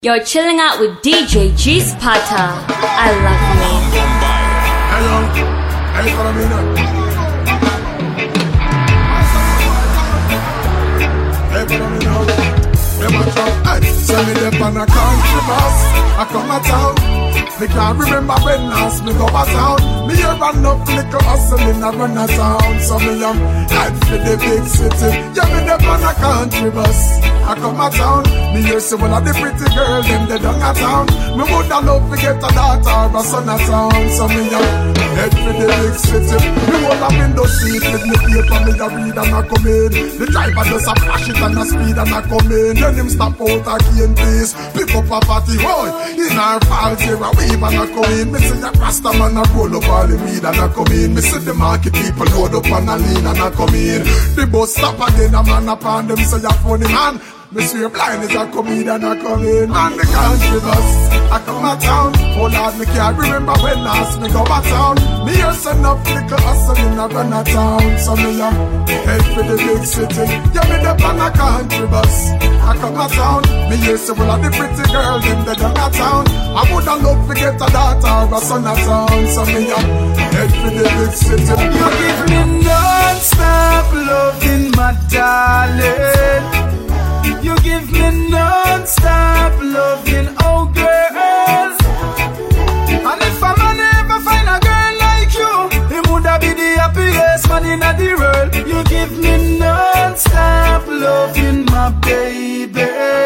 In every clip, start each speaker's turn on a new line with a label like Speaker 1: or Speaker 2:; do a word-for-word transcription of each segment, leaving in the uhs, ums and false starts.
Speaker 1: You're chilling out with D J G Sparta. I love you.
Speaker 2: Hello, hey, follow me now. Hey, follow me now. Hey, watch out. Hey, send me up on a country bus. I come a town. Me can't remember when last me go a town. Me here run up little hustling I run a town. So me am head for the big city. Yeah, me up on a country bus. I come a town. Me hear say one of the pretty girls them they done a town. Me woulda love to get a daughter or a son a town. So me am head for the big city. Me hold a window seat with me paper me a read and a come in. The driver just a flash it and a speed and a come in. Then him stop out again please. Pick up a party boy. In our fault here a wave and a come in. Me see a rasta man a roll up all the weed and a come in. Me see the market people load up and a lean and a come in. The bus stop again a man upon them say a funny man. Me swear blind is a comedian a come in. And the country bus I come a town. Oh Lord, me can't remember when last me go a town. Me here send up little hustling a run a town. So me a head for the big city. Yeah, me the on a country bus I come a town. Me here say well of the pretty girl them they done a town. I woulda love to get a daughter or a son a town. So me a head for the big city.
Speaker 3: You give me non-stop loving, my darling. You give me non-stop loving, oh girl. And if a man ever find a girl like you, he woulda be the happiest man in the world. You give me non-stop loving, my baby.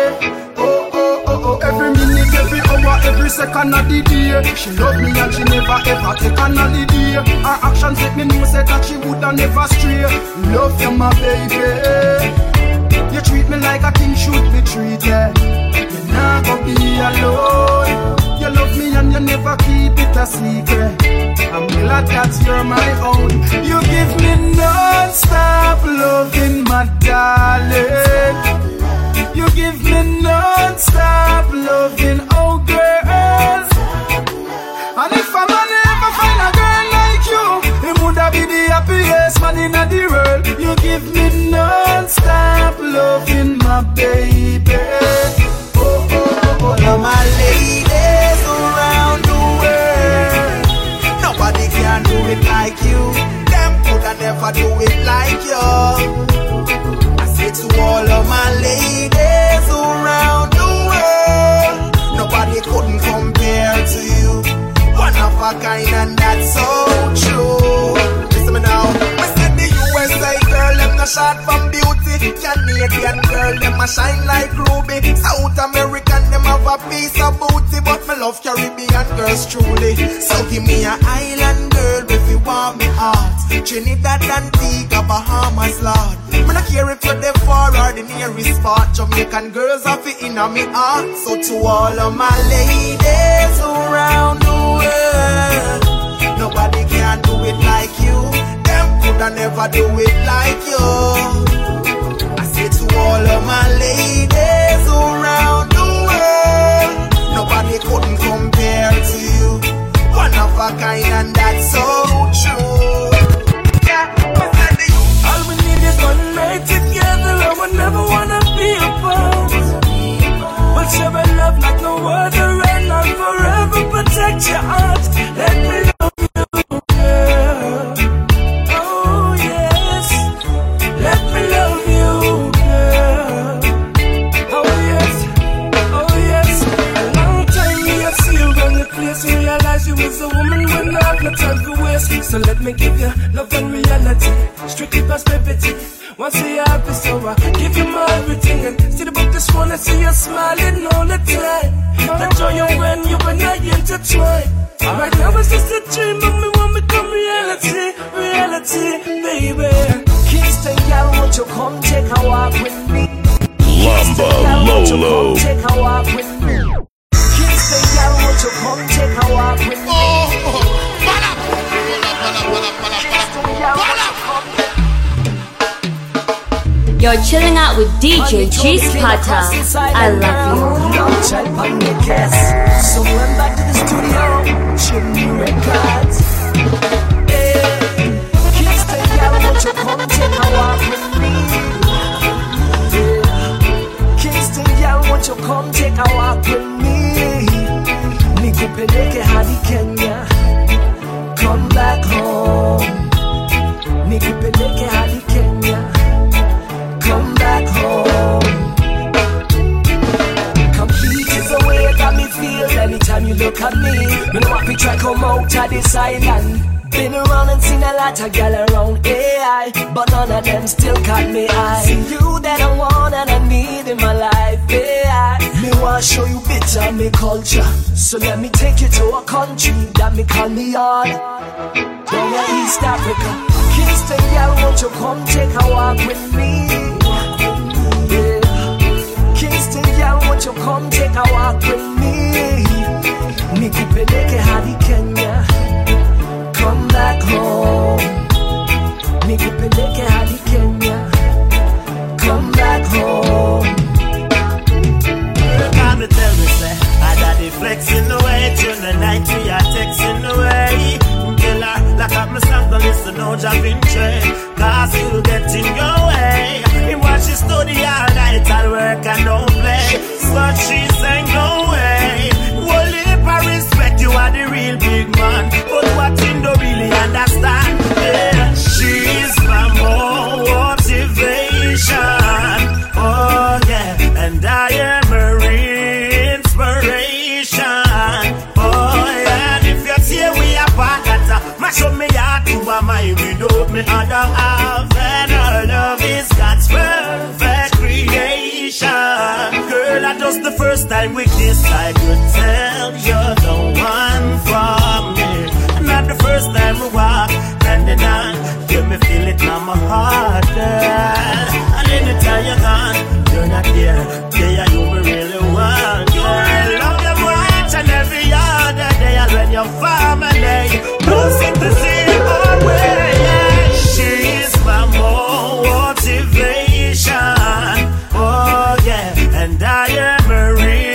Speaker 3: Oh, oh, oh, oh. Every minute, every hour, every second of the day. She love me and she never ever take an holiday. Her actions make me know say that she woulda never stray. Love you, my baby. You treat me like a king should be treated. You're not gonna be alone. You love me and you never keep it a secret. I'm glad that you're my own. You give me non-stop loving, my darling. You give me non-stop loving, oh girl. And if a man ever find a girl like you, he woulda be the happiest man in the world. You give me non-stop loving, my baby. Oh, oh, oh, oh. All of my ladies around the world, nobody can do it like you. Them coulda never do it like you. I say to all of my ladies around the world, nobody couldn't compare to you. One of a kind and that's so true. Listen me now. I said the U S A girl, them not short from beauty. Canadian girl, them a shine like ruby. South American, them have a piece of booty. But me love Caribbean girls truly. So give me an island girl if you want me heart. Trinidad, Antigua, Bahamas, Lord. Me not care if you're there far or the nearest spot. Jamaican girls have it in me heart. So to all of my ladies around the world, nobody can do it like you. Them coulda never do it like you. I say to all of my ladies around the world, nobody couldn't compare to you. One of a kind and that's so true. Yeah, all we need is one night together. I would never wanna be apart. We'll share a love like no other, and I'll forever protect your heart. Let me love you, girl. Oh yes, let me love you, girl. Oh yes, oh yes. A long time me have seen you run the place. Realize you was a woman when I have no time for waste. So let me give you love and reality, strictly prosperity. Once you're happy, so I give you my everything. And see the book this one, I see you smiling all the time. That joy you when you and I intertwine. Right now it's just a dream, but me want me come reality, reality, baby. Kingston, y'all, won't you come take a walk with me?
Speaker 4: Lamba Lolo.
Speaker 3: Take a walk with me. Kingston, y'all, won't you come take a walk with me?
Speaker 2: Oh, oh, bala, bala, bala, bala, bala, bala.
Speaker 1: You're chilling out with D J G Sparta. I love you.
Speaker 3: Long child on the cast. So run back to the studio. Chimney records. Hey, Kingston, y'all, won't you come take a walk with me? Yeah. Kingston, y'all, won't you come take a walk with me?
Speaker 5: time you look at me, me know what we try come out of this island. Been around and seen a lot of gal around A I, but none of them still caught me eye. See you that I want and I need in my life, A I. Me want show you bits of me culture, so let me take you to a country that me call me on. Down in East Africa, Kingston gal, won't you come take a walk with me? Yeah. Kingston gal, won't you come take a walk with me? Nikupeleke hadi Kenya, come back home. Nikupeleke hadi Kenya, come back home.
Speaker 6: Come to tell me, say, I got the flexing away. During the night we are texting away. Killer, lock up my song, don't listen, no jumping train. Cause you get in your way. You watch you study all night, I'll work and don't play. But she saying no way. Well, if I respect you are the real big man, but what you don't really understand, yeah. She's my more motivation. Oh yeah, and I am her inspiration. Oh yeah, and if you're here we are part that uh, mash up me heart to a my without me other half. And our love is God's perfect creation. Girl, that's just the first time we kiss, I could tell you're the one for me. Not the first time we walk hand in hand, you me feel it in my heart, girl. And anytime you're gone, you're not here, yeah, you me really want, girl. I love you much and every other day, and when you're family, no seem to see our way, yeah. She's my motivation, oh yeah, and I am her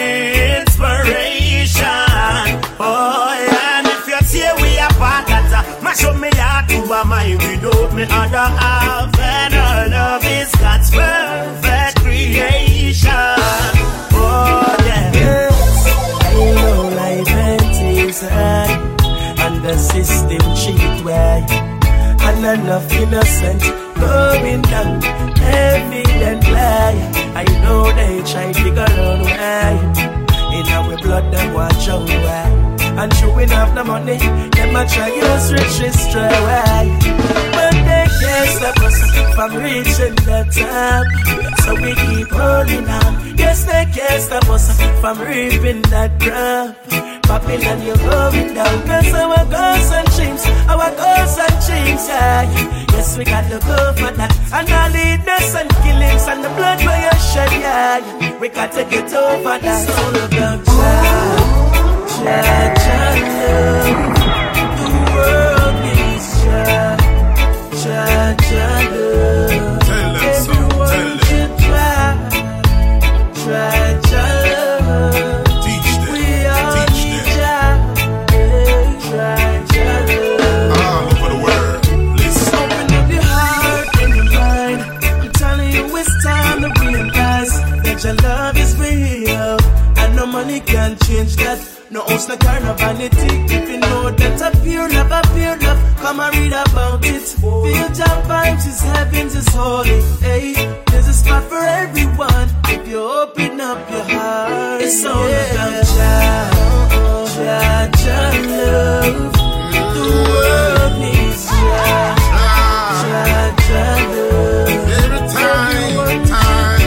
Speaker 6: inspiration, oh yeah. And if you're here we are part that uh, mash up me heart to a my without me other half. And our love is God's perfect creation, oh yeah. Yes, I know life ain't easy, and the system cheat way, and enough innocent going down evidently. I know they try to figure out why in our blood them watch out why. And showing have the money, them a try use riches stray away. But they can't stop us from reaching the top, so we keep holding on. Yes, they can't stop us from reaping that crop. Babylon, you're going down. Cause our goals and dreams, our goals and dreams, yeah. Yes, we got to go for that. And all illness and killings and the blood for your shed, yeah. We got to get over that. It's all about child. Child, child, love. The world needs child. Child, child, love.
Speaker 2: Tell them so, tell them.
Speaker 6: Should try, try, child, love.
Speaker 2: Teach them,
Speaker 6: We all
Speaker 2: teach
Speaker 6: need
Speaker 2: them.
Speaker 6: child. Try, child, love.
Speaker 2: All over the world, listen.
Speaker 6: Open up your heart and your mind. I'm telling you it's time to realize that your love is real, and no money can change that. No house, no car, no vanity. If you know that a pure love, a pure love, come and read about it. Feel your vibes, His heavens is holy. Hey, there's a spot for everyone if you open up your heart. It's all about child, child, child love. The world needs child, child, child love.
Speaker 2: Every time,
Speaker 6: Everyone
Speaker 2: time.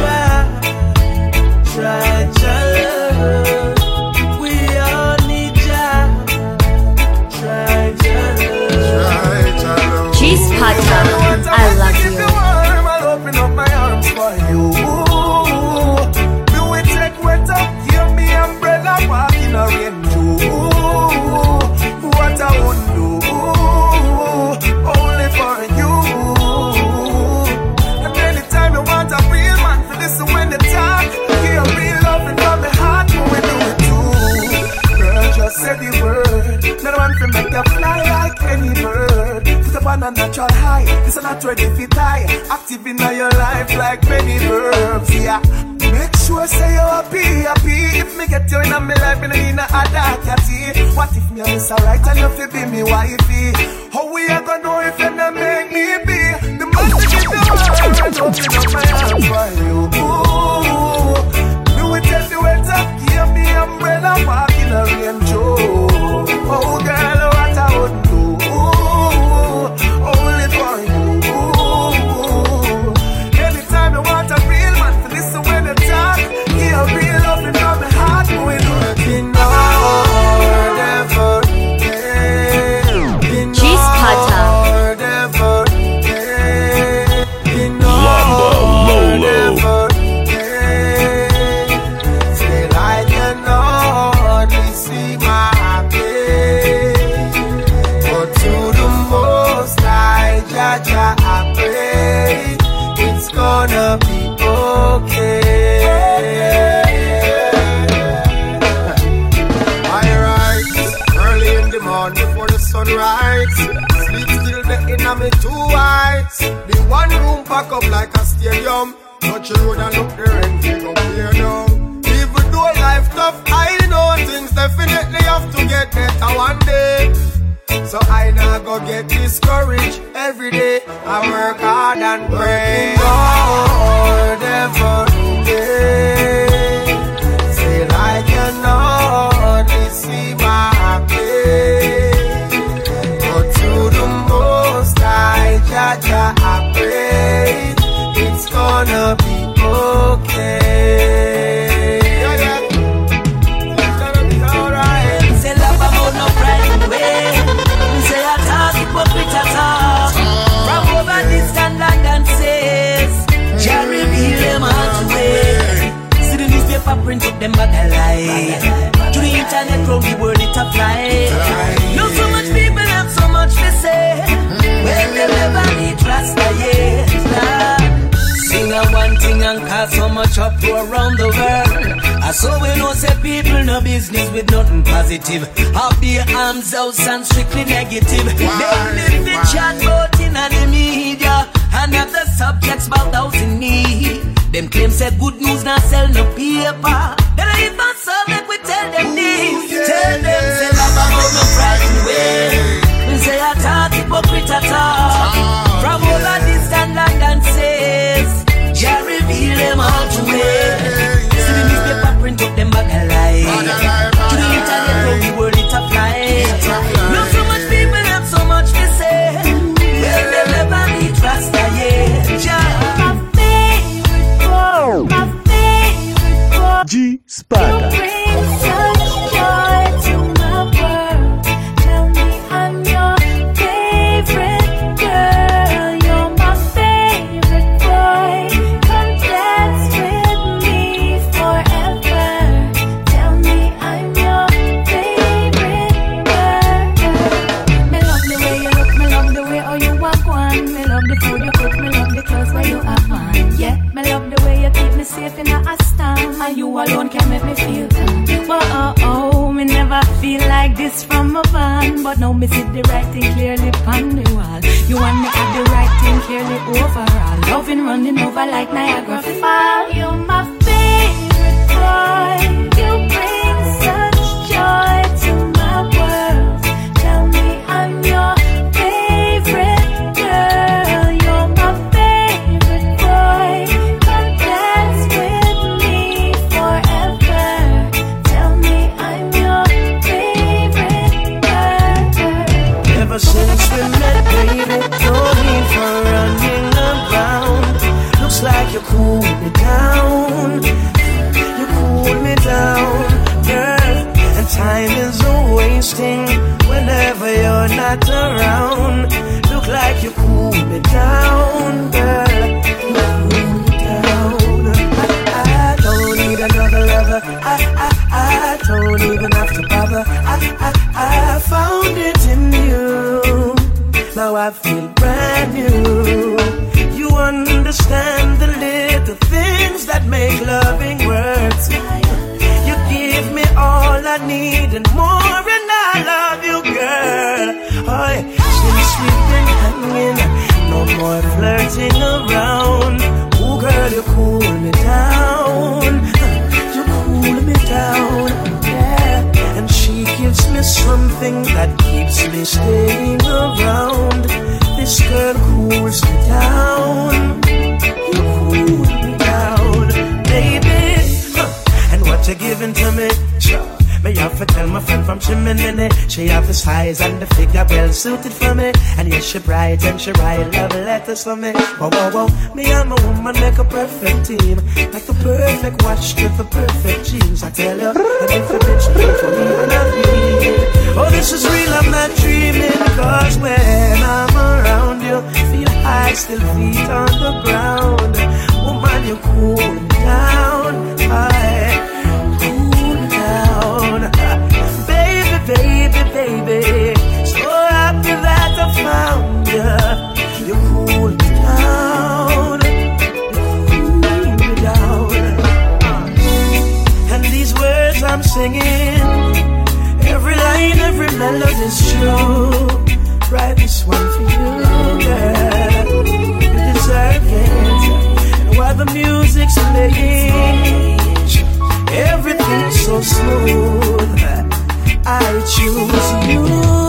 Speaker 6: Try, try, child love. We all need child. Try, child love.
Speaker 2: Right, child.
Speaker 1: G's Podcast. I love you.
Speaker 3: I'll open up my arms for you. Do it take wet up, give me umbrella, walk in a rain too. What I won't do, only for you. And anytime you want a real man, for this when the talk, give real loving from my heart, when we do it too. Girl, just say the word. No one can make you fly like any bird. Put up on a natural high. This is not ready to die. Active in your life like many verbs. Yeah. Make sure say you're happy, happy. If me get you in a me life, me no need no other catty. What if me a miss a right and you fi be me wifey? How we a gonna know if you not make me be the man to give the world and open up my arms for you? Ooh. Do it if you wait up, give me umbrella, walk in a rain too.
Speaker 7: on me two eyes. The one room pack up like a stadium. Touch the road and look there and take up here now. Even though life tough, I know things definitely have to get better one day. So I now go get discouraged every day. I work hard and pray hard every day. Say I cannot see my place, but to the Most High, Jah Jah I pray, it's gonna be okay. Yeah, yeah. It's gonna be alright.
Speaker 5: Say love about no pride way. Say I talk hypocrite at all. From over distant land and says, Jah reveal them all to way. See the newspaper print up them bag a lie. To the internet round the world it a fly. Know so much people have so much to say. Well they never need Rasta yet. Sing a one thing and cause so much uproar around the world. I saw we know say people no business with nothing positive. Have their arms out and strictly negative. They live the chat about in the media and have the subjects about those in need. Them claim say good news not sell no paper. Then I even so make we tell them this. Tell them say love about no frightened way. We say I talk hypocrite at all. From all of distant land and says Jah reveal them all to me. See the newspaper print up them bag a lie. To the internet round the world it a fly. Know so much people have so much to say. Well they never need Rasta yet. Jah
Speaker 1: My favorite boy, my favorite boy.
Speaker 4: G Spada.
Speaker 1: You bring such joy to my world. Tell me I'm your favorite girl. You're my favorite boy. Come dance with me forever. Tell me I'm your favorite girl. Me love the way you look, me love the way how you walk on. Me love the food you cook, me love the clothes where you have on. Yeah, me love the way you keep me safe in a storm. And you alone can make me feel calm. Whoa, oh, oh, me never feel like this from a van. But now me see the right thing clearly on the wall. You want me at the right thing clearly overall. Loving running over like Niagara Falls. You're my favorite boy. You bring such joy to my world. Tell me I'm your favorite girl. You're my favorite boy. Come dance with me forever. Tell me I'm your favorite girl.
Speaker 5: Ever since we met, baby, no need for running around. Looks like you cool me down. You cool me down, girl. And time is a wasting whenever you're not around. Look like you cool me down, girl. You cool me down. I, I don't need another lover. I, I, I don't even have to bother. I, I, I found it in you. Now I feel brand new. You understand the little things that make loving worth. You give me all I need and more, and I love you, girl. Oh, since we've been hanging, no more flirting around. Oh, girl, you cool me down. You cool me down, yeah. And she gives me something that keeps me staying around. This girl cools me down. You cool me down, baby. Huh. And what you giving to me? Sure. Me have to tell my friend from Chimney. She have the size and the figure well suited for me. And yes, she bright and she write love letters for me. Whoa, whoa, whoa. Me and my woman make a perfect team. Like the perfect watch with the perfect jeans. I tell you, the difference between me and me. Oh, this is real, I'm not dreaming. Cause when I'm around you, feel high, still feet on the ground. Woman, you cool me down. I cool me down. Baby, baby, baby. So happy that I found you. You cool me down. You cool me down. And these words I'm singing, every line, every melody's true.
Speaker 8: write this one for you, girl. You deserve it. And while the music's playing, everything's so smooth, I choose you.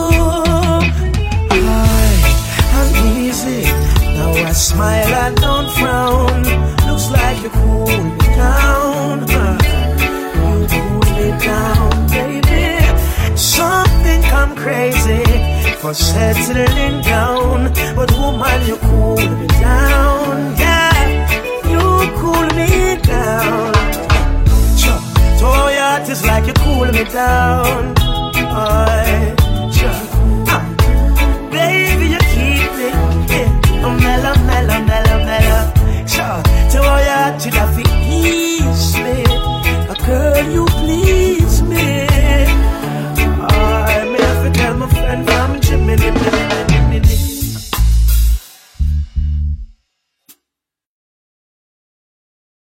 Speaker 8: I, I'm easy. Now I smile, I don't frown. Looks like you cool me down. You cool me down, baby. Some think I'm crazy for settling down, but woman, you cool me down. Yeah, you cool me down. Toy art is like you cool me down. Oh,